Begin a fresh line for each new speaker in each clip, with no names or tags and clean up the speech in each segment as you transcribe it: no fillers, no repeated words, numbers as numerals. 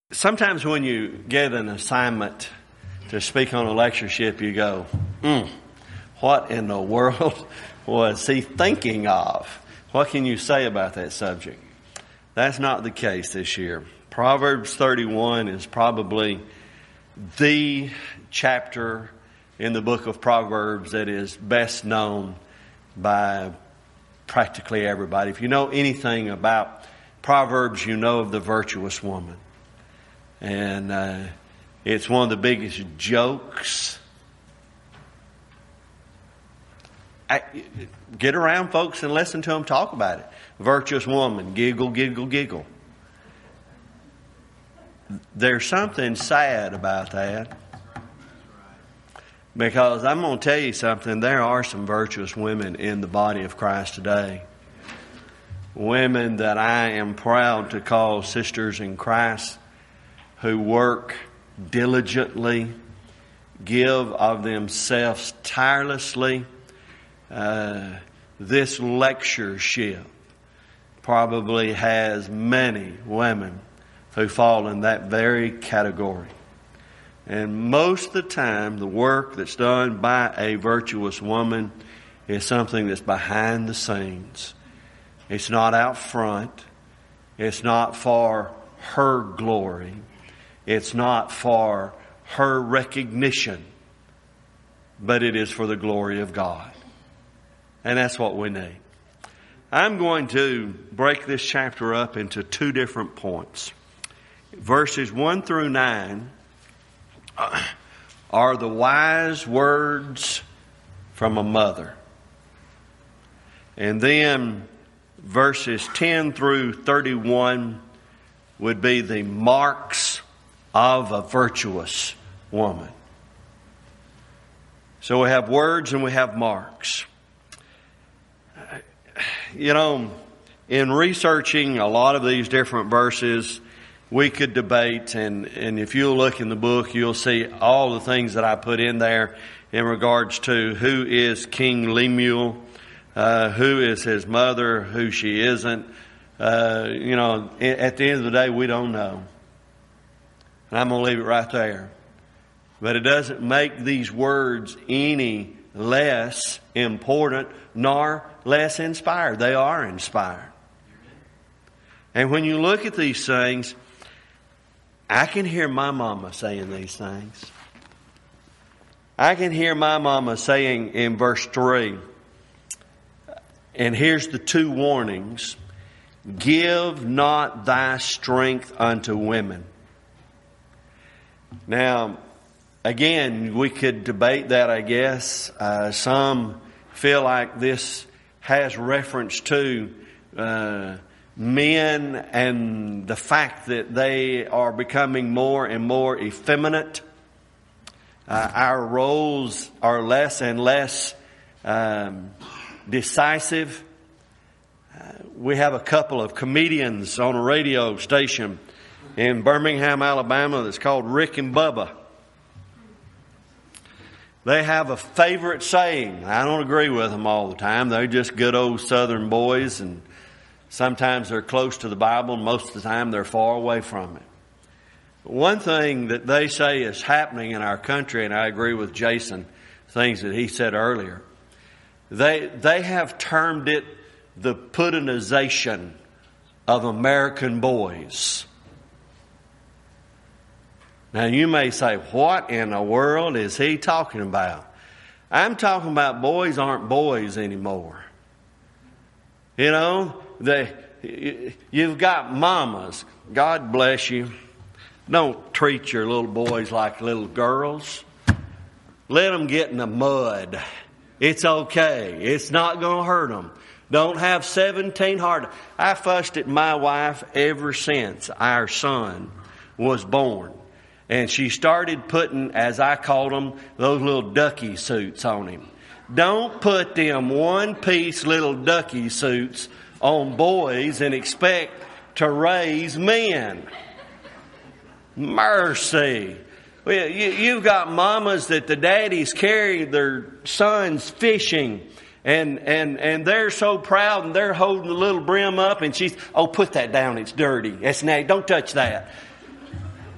Sometimes when you get an assignment to speak on a lectureship, you go, what in the world was he thinking of? What can you say about that subject? That's not the case this year. Proverbs 31 is probably the chapter in the book of Proverbs that is best known by practically everybody. If you know anything about Proverbs, you know of the virtuous woman. And it's one of the biggest jokes. Get around folks and listen to them talk about it. Virtuous woman, giggle, giggle, giggle. There's something sad about that. Because I'm going to tell you something. There are some virtuous women in the body of Christ today. Women that I am proud to call sisters in Christ, who work diligently, give of themselves tirelessly. This lectureship probably has many women who fall in that very category. And most of the time, the work that's done by a virtuous woman is something that's behind the scenes. It's not out front. It's not for her glory. It's not for her recognition, but it is for the glory of God. And that's what we need. I'm going to break this chapter up into two different points. Verses 1 through 9 are the wise words from a mother. And then verses 10 through 31 would be the marks of a virtuous woman. So we have words and we have marks. You know, in researching a lot of these different verses, we could debate, and if you'll look in the book, you'll see all the things that I put in there in regards to who is King Lemuel, who is his mother, who she isn't. You know, at the end of the day, we don't know. And I'm going to leave it right there. But it doesn't make these words any less important nor less inspired. They are inspired. And when you look at these things, I can hear my mama saying these things. I can hear my mama saying in verse 3, and here's the two warnings: give not thy strength unto women. Now, again, we could debate that, I guess. Some feel like this has reference to men and the fact that they are becoming more and more effeminate. Our roles are less and less decisive. We have a couple of comedians on a radio station in Birmingham, Alabama, that's called Rick and Bubba. They have a favorite saying. I don't agree with them all the time. They're just good old Southern boys, and sometimes they're close to the Bible, and most of the time they're far away from it. One thing that they say is happening in our country, and I agree with Jason, things that he said earlier, they have termed it the Putinization of American boys. Now you may say, what in the world is he talking about? I'm talking about boys aren't boys anymore. You know, you've got mamas. God bless you. Don't treat your little boys like little girls. Let them get in the mud. It's okay. It's not going to hurt them. Don't have 17 hard. I fussed at my wife ever since our son was born. And she started putting, as I called them, those little ducky suits on him. Don't put them one-piece little ducky suits on boys and expect to raise men. Mercy. Well, you've got mamas that the daddies carry their sons fishing. And they're so proud, and they're holding the little brim up, and she's, oh, put that down, it's dirty. It's don't touch that.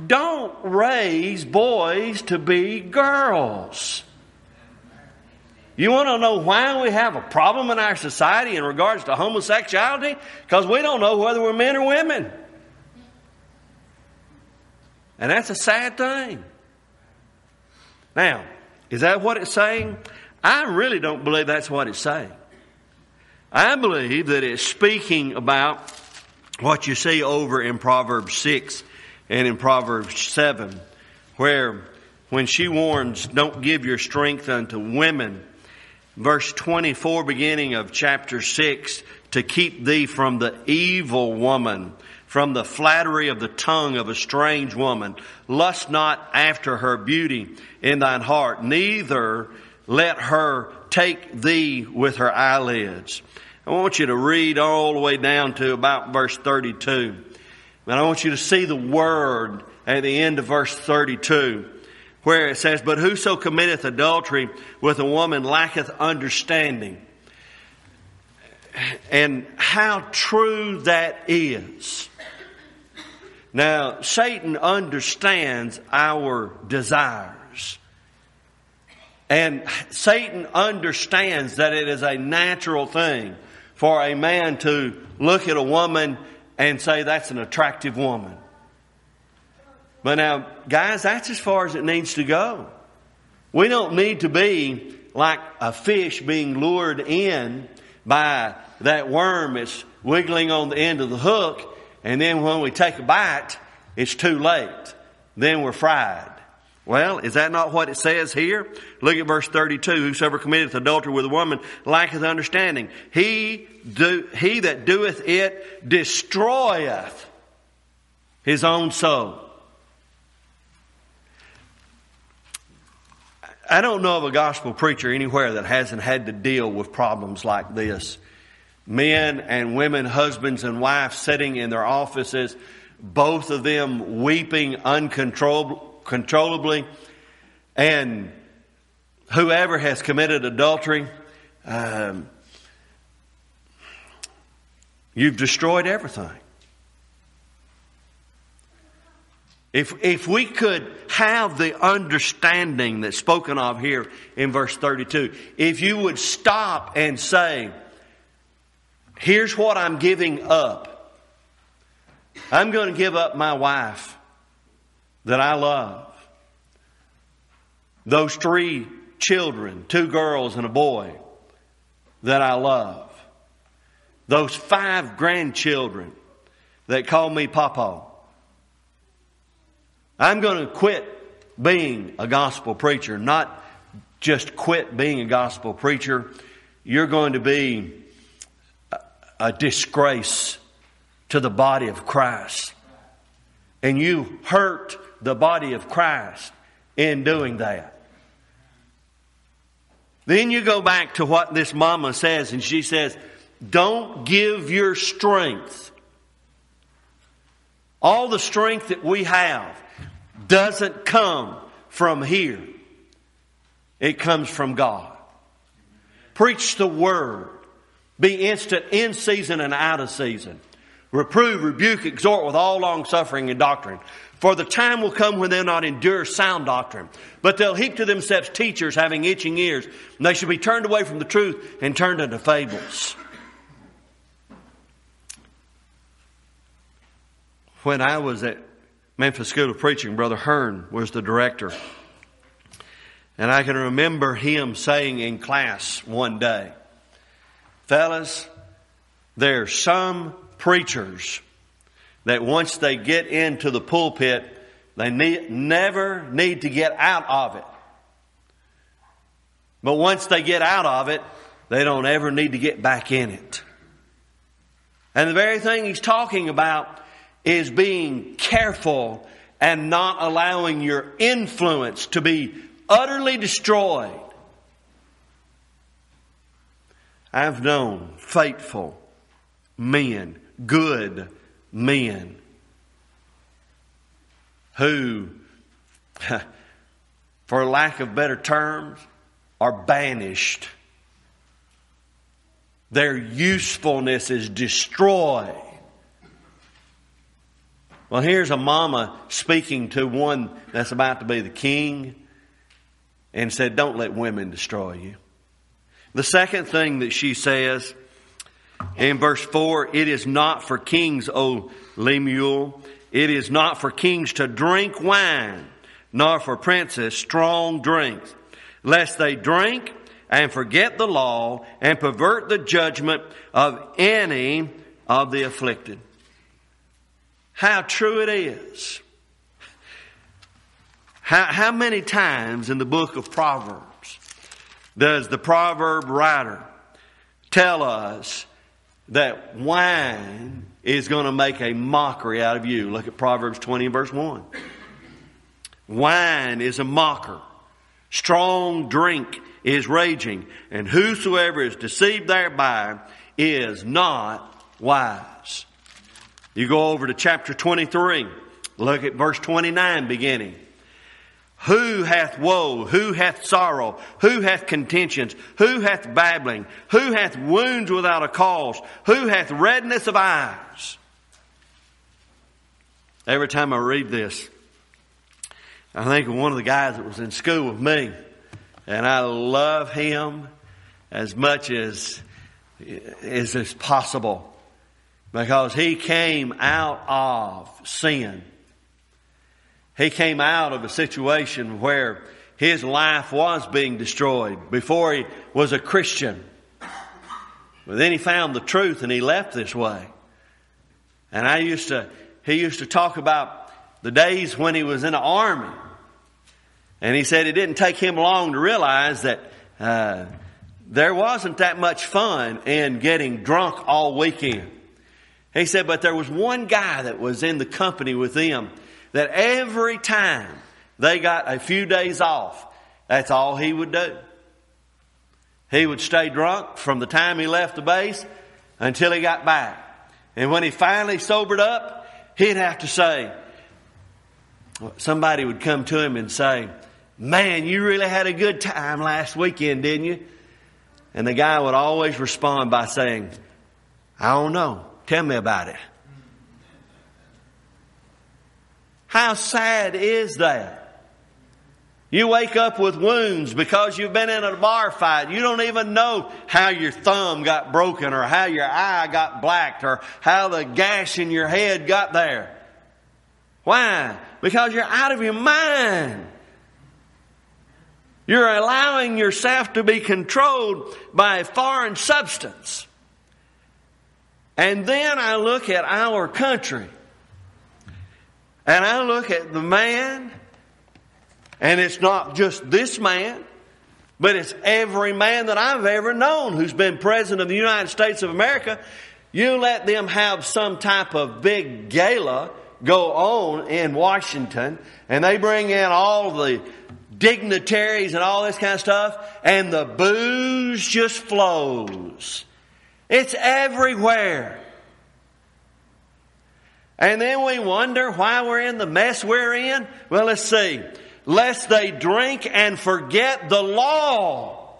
don't raise boys to be girls. You want to know why we have a problem in our society in regards to homosexuality? Because we don't know whether we're men or women. And that's a sad thing. Now, is that what it's saying? I really don't believe that's what it's saying. I believe that it's speaking about what you see over in Proverbs 6 and in Proverbs 7, where when she warns, don't give your strength unto women, verse 24 beginning of chapter 6, to keep thee from the evil woman, from the flattery of the tongue of a strange woman. Lust not after her beauty in thine heart, neither let her take thee with her eyelids. I want you to read all the way down to about verse 32. And I want you to see the word at the end of verse 32, where it says, but whoso committeth adultery with a woman lacketh understanding. And how true that is. Now, Satan understands our desires. And Satan understands that it is a natural thing for a man to look at a woman and say, that's an attractive woman. But now, guys, that's as far as it needs to go. We don't need to be like a fish being lured in by that worm that's wiggling on the end of the hook, and then when we take a bite, it's too late. Then we're fried. Well, is that not what it says here? Look at verse 32. Whosoever committeth adultery with a woman lacketh understanding. He that doeth it destroyeth his own soul. I don't know of a gospel preacher anywhere that hasn't had to deal with problems like this. Men and women, husbands and wives sitting in their offices, both of them weeping uncontrollably. And whoever has committed adultery, you've destroyed everything. If we could have the understanding that's spoken of here in verse 32, if you would stop and say, here's what I'm giving up. I'm going to give up my wife that I love. Those 3 children, 2 girls and a boy that I love. Those 5 grandchildren that call me Papa. I'm going to quit being a gospel preacher, not just quit being a gospel preacher. You're going to be a disgrace to the body of Christ. And you hurt the body of Christ in doing that. Then you go back to what this mama says, and she says, don't give your strength. All the strength that we have doesn't come from here. It comes from God. Preach the word. Be instant in season and out of season. Reprove, rebuke, exhort with all long suffering and doctrine. For the time will come when they'll not endure sound doctrine, but they'll heap to themselves teachers having itching ears, and they shall be turned away from the truth and turned into fables. When I was at Memphis School of Preaching, Brother Hearn was the director. And I can remember him saying in class one day, fellas, there's some preachers that once they get into the pulpit, they never need to get out of it. But once they get out of it, they don't ever need to get back in it. And the very thing he's talking about is being careful and not allowing your influence to be utterly destroyed. I've known faithful men, good men, who, for lack of better terms, are banished. Their usefulness is destroyed Well, here's a mama speaking to one that's about to be the king and said, don't let women destroy you. The second thing that she says in verse 4, it is not for kings, O Lemuel. It is not for kings to drink wine, nor for princes strong drinks, lest they drink and forget the law and pervert the judgment of any of the afflicted. How true it is. How many times in the book of Proverbs does the proverb writer tell us that wine is going to make a mockery out of you? Look at Proverbs 20 and verse 1. Wine is a mocker. Strong drink is raging. And whosoever is deceived thereby is not wise. You go over to chapter 23. Look at verse 29 beginning. Who hath woe? Who hath sorrow? Who hath contentions? Who hath babbling? Who hath wounds without a cause? Who hath redness of eyes? Every time I read this, I think of one of the guys that was in school with me. And I love him as much as is possible. Because he came out of sin. He came out of a situation where his life was being destroyed before he was a Christian. But then he found the truth and he left this way. And he used to talk about the days when he was in the army. And he said it didn't take him long to realize that there wasn't that much fun in getting drunk all weekend. He said, but there was one guy that was in the company with them that every time they got a few days off, that's all he would do. He would stay drunk from the time he left the base until he got back. And when he finally sobered up, he'd have to say, somebody would come to him and say, man, you really had a good time last weekend, didn't you? And the guy would always respond by saying, I don't know. Tell me about it. How sad is that? You wake up with wounds because you've been in a bar fight. You don't even know how your thumb got broken or how your eye got blacked or how the gash in your head got there. Why? Because you're out of your mind. You're allowing yourself to be controlled by a foreign substance. And then I look at our country. And I look at the man. And it's not just this man. But it's every man that I've ever known who's been president of the United States of America. You let them have some type of big gala go on in Washington. And they bring in all the dignitaries and all this kind of stuff. And the booze just flows. It's everywhere. And then we wonder why we're in the mess we're in. Well, let's see. Lest they drink and forget the law.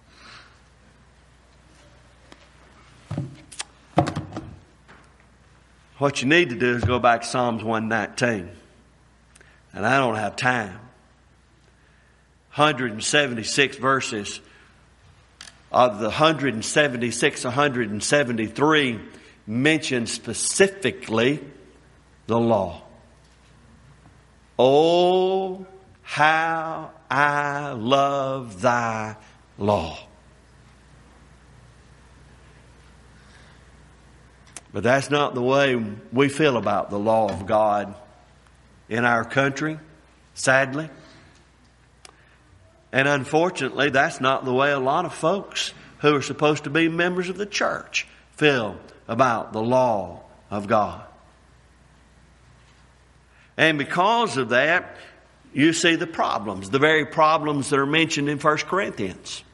What you need to do is go back to Psalms 119. And I don't have time. 176 verses. Of the 176, 173 mention specifically the law. Oh, how I love thy law. But that's not the way we feel about the law of God in our country, sadly. And unfortunately, that's not the way a lot of folks who are supposed to be members of the church feel about the law of God. And because of that, you see the problems, the very problems that are mentioned in 1 Corinthians.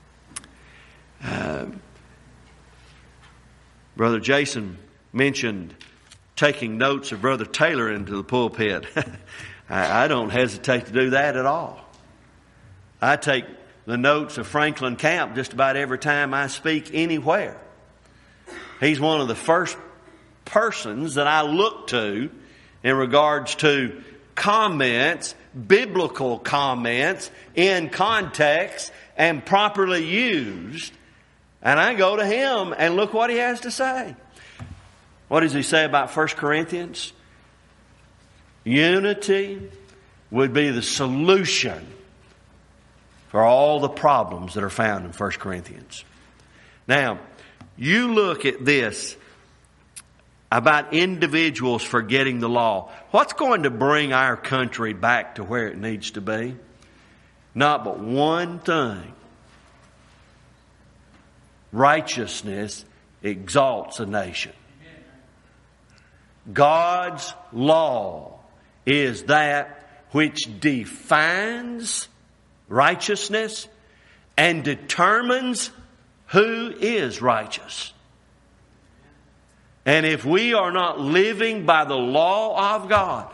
Brother Jason mentioned taking notes of Brother Taylor into the pulpit. I don't hesitate to do that at all. I take the notes of Franklin Camp just about every time I speak anywhere. He's one of the first persons that I look to in regards to comments, biblical comments in context and properly used. And I go to him and look what he has to say. What does he say about 1 Corinthians? Unity would be the solution for all the problems that are found in 1 Corinthians. Now, you look at this about individuals forgetting the law. What's going to bring our country back to where it needs to be? Not but one thing. Righteousness exalts a nation. God's law is that which defines righteousness and determines who is righteous. And if we are not living by the law of God,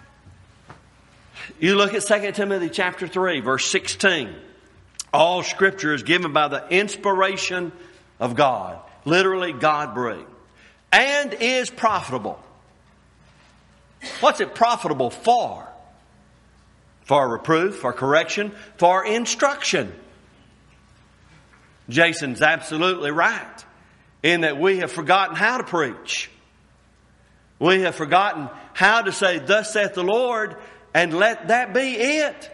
you look at 2 Timothy chapter 3, verse 16. All Scripture is given by the inspiration of God. Literally, God-breathed. And is profitable. What's it profitable for? For reproof, for correction, for instruction. Jason's absolutely right in that we have forgotten how to preach. We have forgotten how to say, "Thus saith the Lord," and let that be it.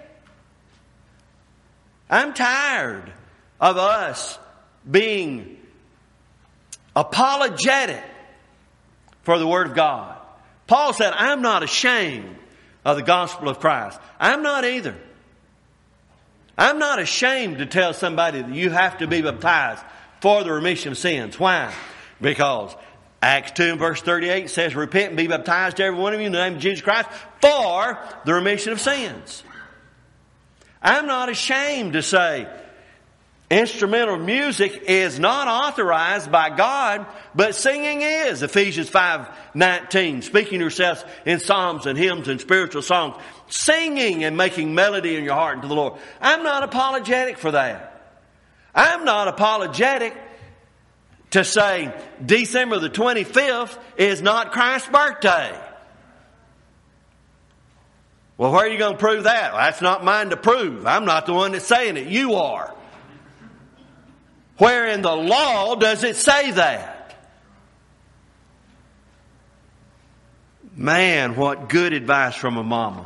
I'm tired of us being apologetic for the Word of God. Paul said, "I'm not ashamed of the gospel of Christ." I'm not either. I'm not ashamed to tell somebody that you have to be baptized for the remission of sins. Why? Because Acts 2 and verse 38 says, "Repent and be baptized, every one of you, in the name of Jesus Christ, for the remission of sins." I'm not ashamed to say instrumental music is not authorized by God, but singing is. Ephesians 5:19, speaking yourselves in psalms and hymns and spiritual songs, singing and making melody in your heart unto the Lord. I'm not apologetic for that. I'm not apologetic to say December the 25th is not Christ's birthday. Well, where are you going to prove that? Well, that's not mine to prove. I'm not the one that's saying it. You are. Where in the law does it say that? Man, what good advice from a mama.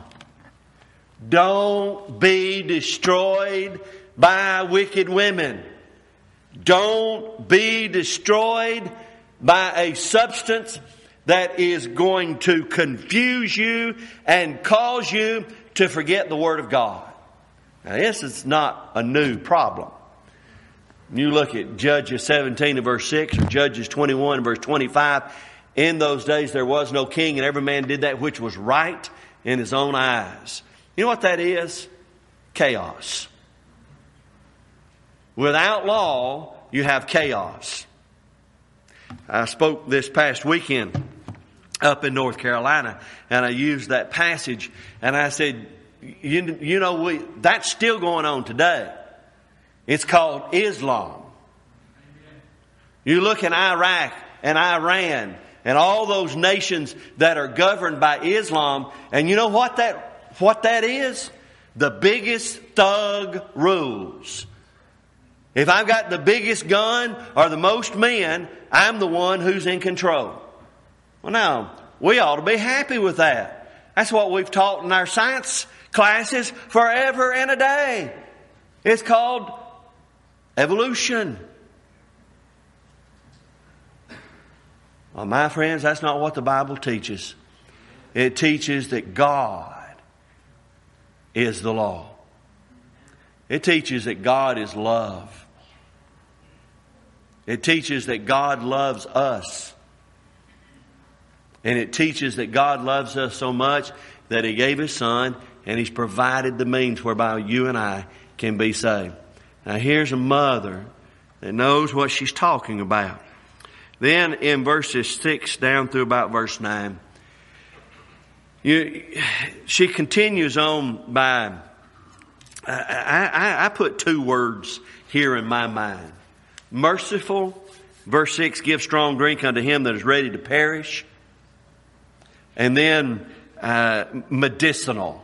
Don't be destroyed by wicked women. Don't be destroyed by a substance that is going to confuse you and cause you to forget the Word of God. Now, this is not a new problem. You look at Judges 17 and verse 6 or Judges 21 and verse 25. In those days there was no king, and every man did that which was right in his own eyes. You know what that is? Chaos. Without law, you have chaos. I spoke this past weekend up in North Carolina, and I used that passage, and I said, you know, that's still going on today. It's called Islam. You look in Iraq and Iran and all those nations that are governed by Islam, and you know what that is? The biggest thug rules. If I've got the biggest gun or the most men, I'm the one who's in control. Well, now, we ought to be happy with that. That's what we've taught in our science classes forever and a day. It's called evolution. Well, my friends, that's not what the Bible teaches. It teaches that God is the law. It teaches that God is love. It teaches that God loves us. And it teaches that God loves us so much that He gave His Son, and He's provided the means whereby you and I can be saved. Now here's a mother that knows what she's talking about. Then in verses 6 down through about verse 9, she continues on by, I put two words here in my mind. Merciful, verse 6, give strong drink unto him that is ready to perish. And then medicinal.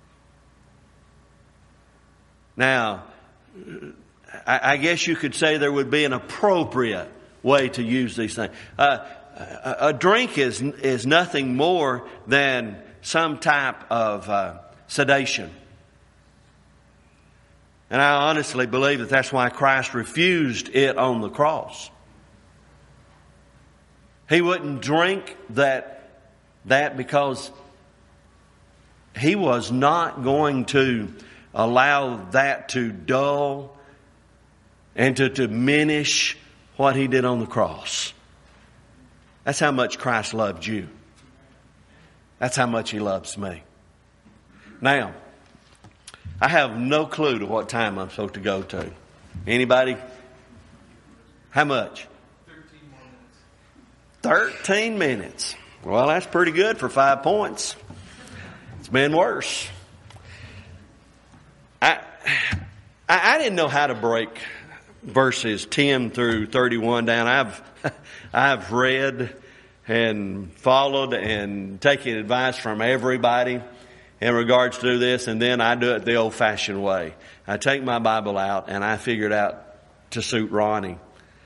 Now, I guess you could say there would be an appropriate way to use these things. A drink is nothing more than some type of sedation. And I honestly believe that that's why Christ refused it on the cross. He wouldn't drink that because he was not going to allow that to dull and to diminish what he did on the cross. That's how much Christ loved you. That's how much he loves me. Now, I have no clue to what time I'm supposed to go to. Anybody? How much? 13 minutes. Well, that's pretty good for 5 points. It's been worse. I didn't know how to break verses 10 through 31 down. I've read and followed and taken advice from everybody in regards to this, and then I do it the old-fashioned way. I take my Bible out and I figure it out to suit Ronnie.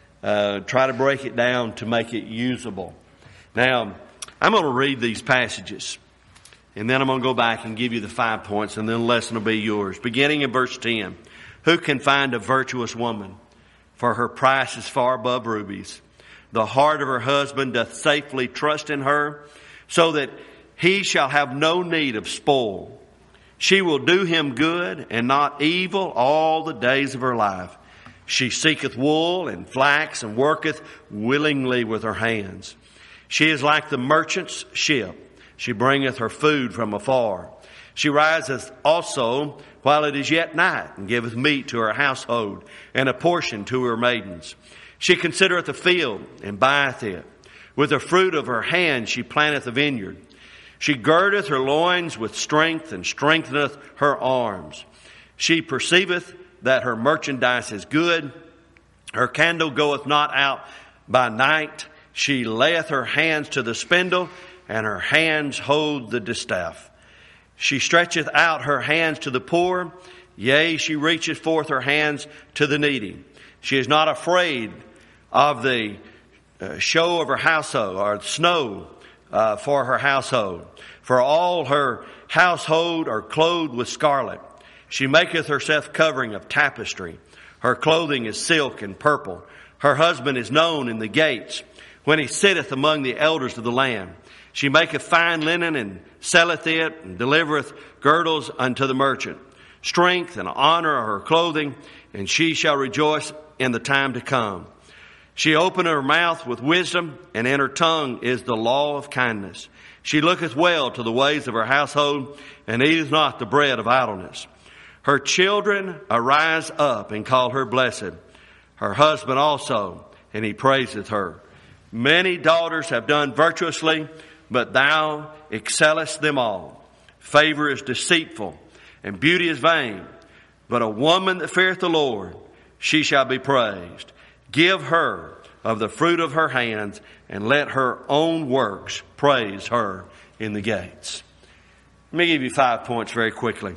Try to break it down to make it usable. Now, I'm going to read these passages, and then I'm going to go back and give you the 5 points, and then the lesson will be yours. Beginning in verse 10. Who can find a virtuous woman? For her price is far above rubies. The heart of her husband doth safely trust in her, so that he shall have no need of spoil. She will do him good and not evil all the days of her life. She seeketh wool and flax and worketh willingly with her hands. She is like the merchant's ship. She bringeth her food from afar. She riseth also while it is yet night, and giveth meat to her household, and a portion to her maidens. She considereth the field, and buyeth it. With the fruit of her hand she planteth a vineyard. She girdeth her loins with strength, and strengtheneth her arms. She perceiveth that her merchandise is good. Her candle goeth not out by night. She layeth her hands to the spindle, and her hands hold the distaff. She stretcheth out her hands to the poor. Yea, she reacheth forth her hands to the needy. She is not afraid of the show of her household, or snow for her household. For all her household are clothed with scarlet. She maketh herself covering of tapestry. Her clothing is silk and purple. Her husband is known in the gates, when he sitteth among the elders of the land. She maketh fine linen and selleth it, and delivereth girdles unto the merchant. Strength and honor are her clothing, and she shall rejoice in the time to come. She openeth her mouth with wisdom, and in her tongue is the law of kindness. She looketh well to the ways of her household, and eateth not the bread of idleness. Her children arise up and call her blessed. Her husband also, and he praiseth her. Many daughters have done virtuously, but thou excellest them all. Favor is deceitful, and beauty is vain. But a woman that feareth the Lord, she shall be praised. Give her of the fruit of her hands, and let her own works praise her in the gates. Let me give you 5 points very quickly.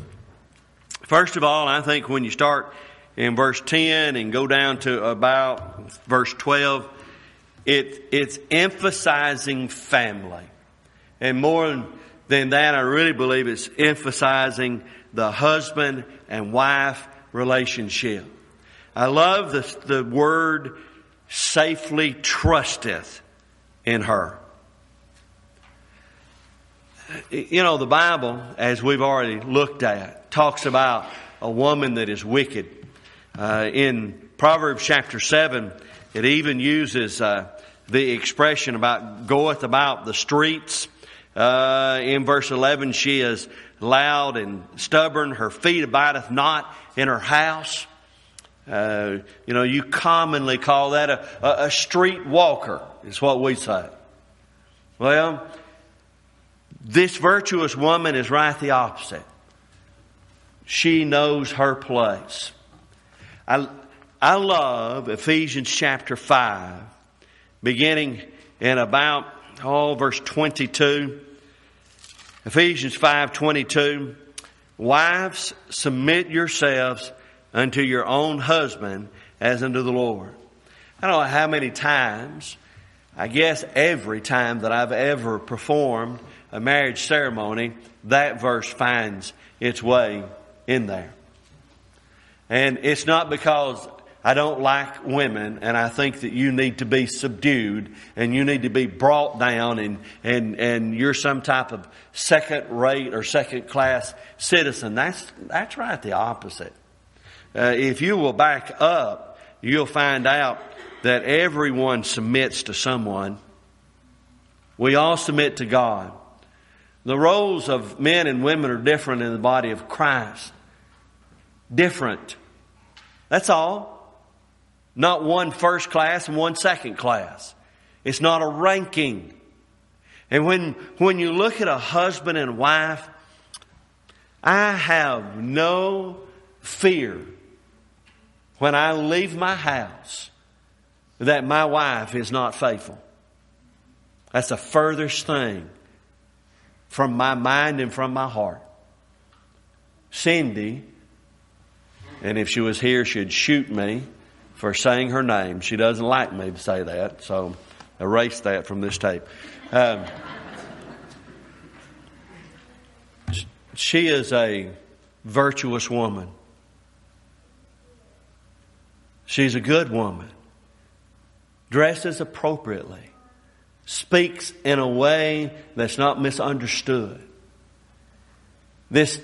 First of all, I think when you start in verse 10 and go down to about verse 12, it's emphasizing family. And more than that, I really believe it's emphasizing the husband and wife relationship. I love the word safely trusteth in her. You know, the Bible, as we've already looked at, talks about a woman that is wicked. In Proverbs chapter 7, it even uses the expression about goeth about the streets. In verse 11, she is loud and stubborn. Her feet abideth not in her house. You commonly call that a street walker, is what we say. Well, this virtuous woman is right the opposite. She knows her place. I love Ephesians chapter 5, beginning in about verse 22. Ephesians 5:22, wives, submit yourselves unto your own husband as unto the Lord. I don't know how many times, I guess every time that I've ever performed a marriage ceremony, that verse finds its way in there. And it's not because I don't like women and I think that you need to be subdued and you need to be brought down and you're some type of second rate or second class citizen. That's right the opposite. If you will back up, you'll find out that everyone submits to someone. We all submit to God. The roles of men and women are different in the body of Christ. Different. That's all. Not one first class and one second class. It's not a ranking. And when you look at a husband and wife, I have no fear when I leave my house that my wife is not faithful. That's the furthest thing from my mind and from my heart. Cindy, and if she was here, she'd shoot me for saying her name. She doesn't like me to say that, so erase that from this tape. She is a virtuous woman. She's a good woman. Dresses appropriately. Speaks in a way that's not misunderstood. This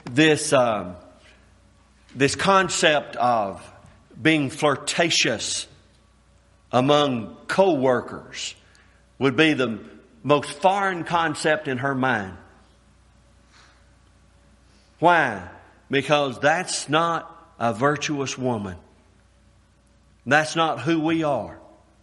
concept of being flirtatious among co-workers would be the most foreign concept in her mind. Why? Because that's not a virtuous woman. That's not who we are.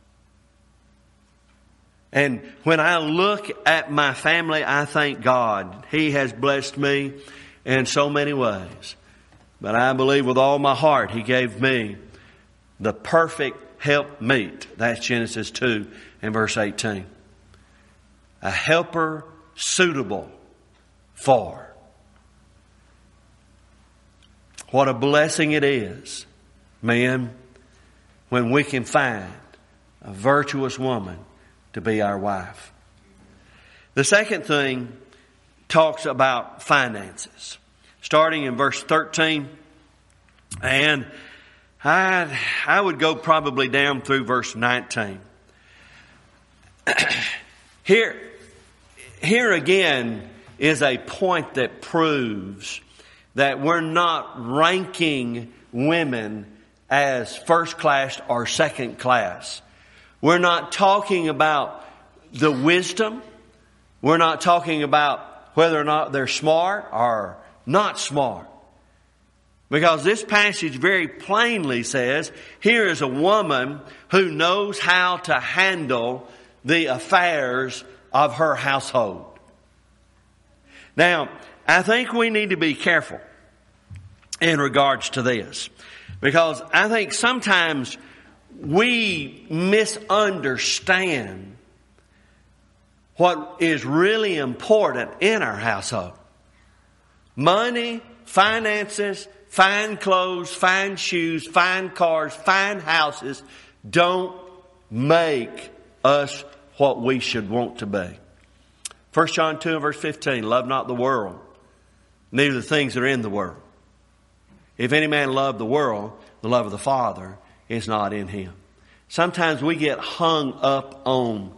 And when I look at my family, I thank God. He has blessed me in so many ways. But I believe with all my heart He gave me the perfect helpmeet. That's Genesis 2 and verse 18. A helper suitable for. What a blessing it is, men, when we can find a virtuous woman to be our wife. The second thing talks about finances. Starting in verse 13. And I would go probably down through verse 19. Here again is a point that proves that we're not ranking women as first class or second class. We're not talking about the wisdom. We're not talking about whether or not they're smart or not smart. Because this passage very plainly says, here is a woman who knows how to handle the affairs of her household. Now, I think we need to be careful in regards to this. Because I think sometimes we misunderstand what is really important in our household. Money, finances, fine clothes, fine shoes, fine cars, fine houses don't make us what we should want to be. 1 John 2 and verse 15, love not the world, neither the things that are in the world. If any man love the world, the love of the Father is not in him. Sometimes we get hung up on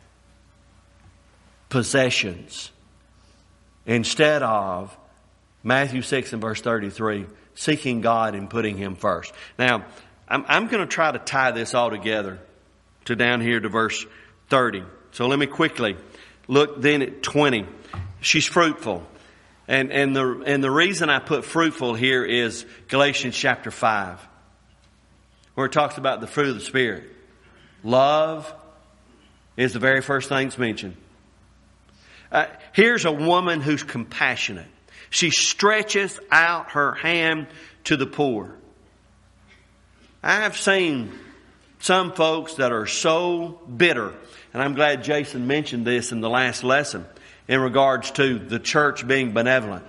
possessions instead of Matthew 6 and verse 33, seeking God and putting Him first. Now, I'm going to try to tie this all together to down here to verse 30. So let me quickly look then at 20. She's fruitful. And the reason I put fruitful here is Galatians chapter 5, where it talks about the fruit of the Spirit. Love is the very first thing that's mentioned. Here's a woman who's compassionate. She stretches out her hand to the poor. I've seen some folks that are so bitter. And I'm glad Jason mentioned this in the last lesson in regards to the church being benevolent.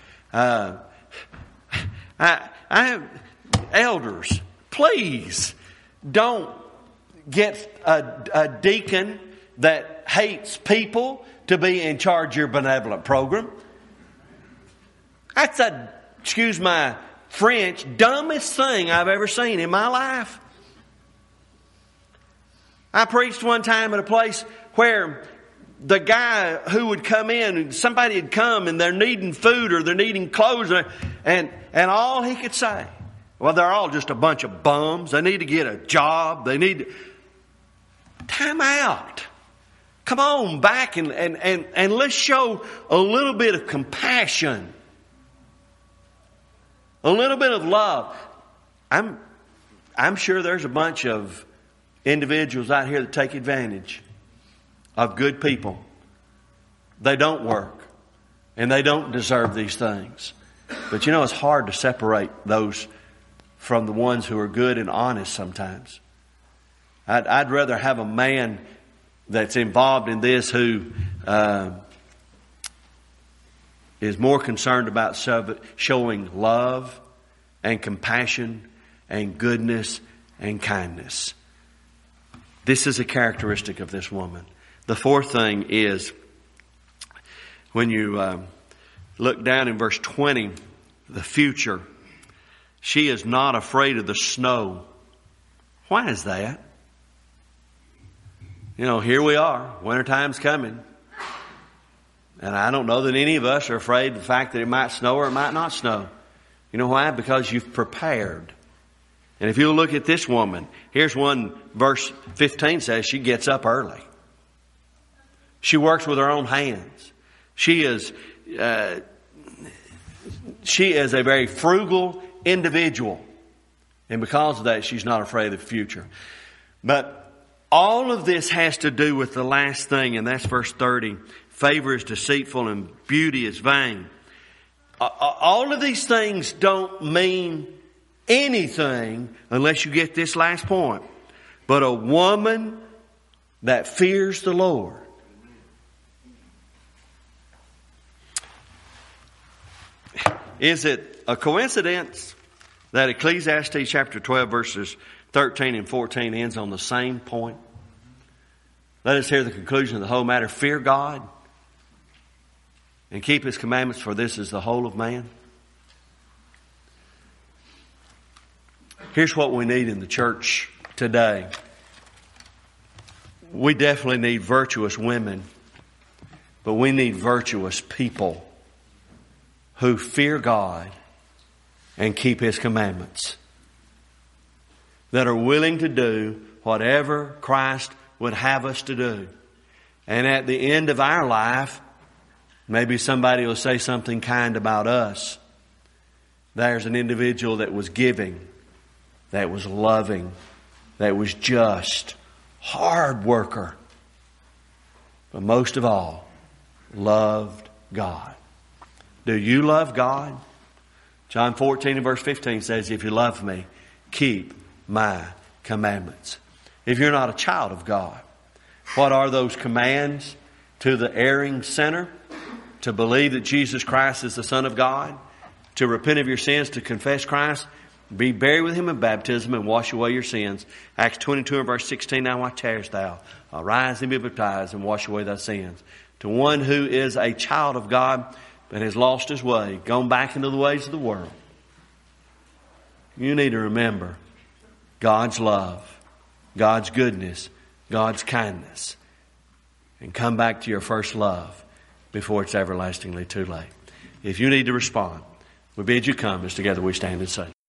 Elders, please don't get a deacon that hates people to be in charge of your benevolent program. That's excuse my French, dumbest thing I've ever seen in my life. I preached one time at a place where the guy who would come in, somebody had come and they're needing food or they're needing clothes, and all he could say, well, they're all just a bunch of bums. They need to get a job. They need to... Time out. Come on back and let's show a little bit of compassion. A little bit of love. I'm sure there's a bunch of individuals out here that take advantage of good people. They don't work. And they don't deserve these things. But you know, it's hard to separate those from the ones who are good and honest sometimes. I'd rather have a man that's involved in this who is more concerned about showing love and compassion and goodness and kindness. This is a characteristic of this woman. The fourth thing is, when you look down in verse 20, the future, she is not afraid of the snow. Why is that? You know, here we are. Wintertime's coming. And I don't know that any of us are afraid of the fact that it might snow or it might not snow. You know why? Because you've prepared. And if you look at this woman, here's one, verse 15 says she gets up early. She works with her own hands. She is a very frugal individual. And because of that, she's not afraid of the future. But all of this has to do with the last thing, and that's verse 30. Favor is deceitful and beauty is vain. All of these things don't mean anything unless you get this last point. But a woman that fears the Lord. Is it a coincidence that Ecclesiastes chapter 12 verses 13 and 14 ends on the same point? Let us hear the conclusion of the whole matter. Fear God and keep His commandments, for this is the whole of man. Here's what we need in the church today. We definitely need virtuous women, but we need virtuous people who fear God and keep His commandments, that are willing to do whatever Christ would have us to do. And at the end of our life, maybe somebody will say something kind about us. There's an individual that was giving, that was loving, that was just, hard worker, but most of all, loved God. Do you love God? John 14 and verse 15 says, if you love me, keep my commandments. If you're not a child of God, what are those commands to the erring sinner? To believe that Jesus Christ is the Son of God, to repent of your sins, to confess Christ, be buried with Him in baptism and wash away your sins. Acts 22 and verse 16, now why tarriest thou? Arise and be baptized and wash away thy sins. To one who is a child of God but has lost his way, gone back into the ways of the world, you need to remember God's love, God's goodness, God's kindness, and come back to your first love before it's everlastingly too late. If you need to respond, we bid you come as together we stand and sing.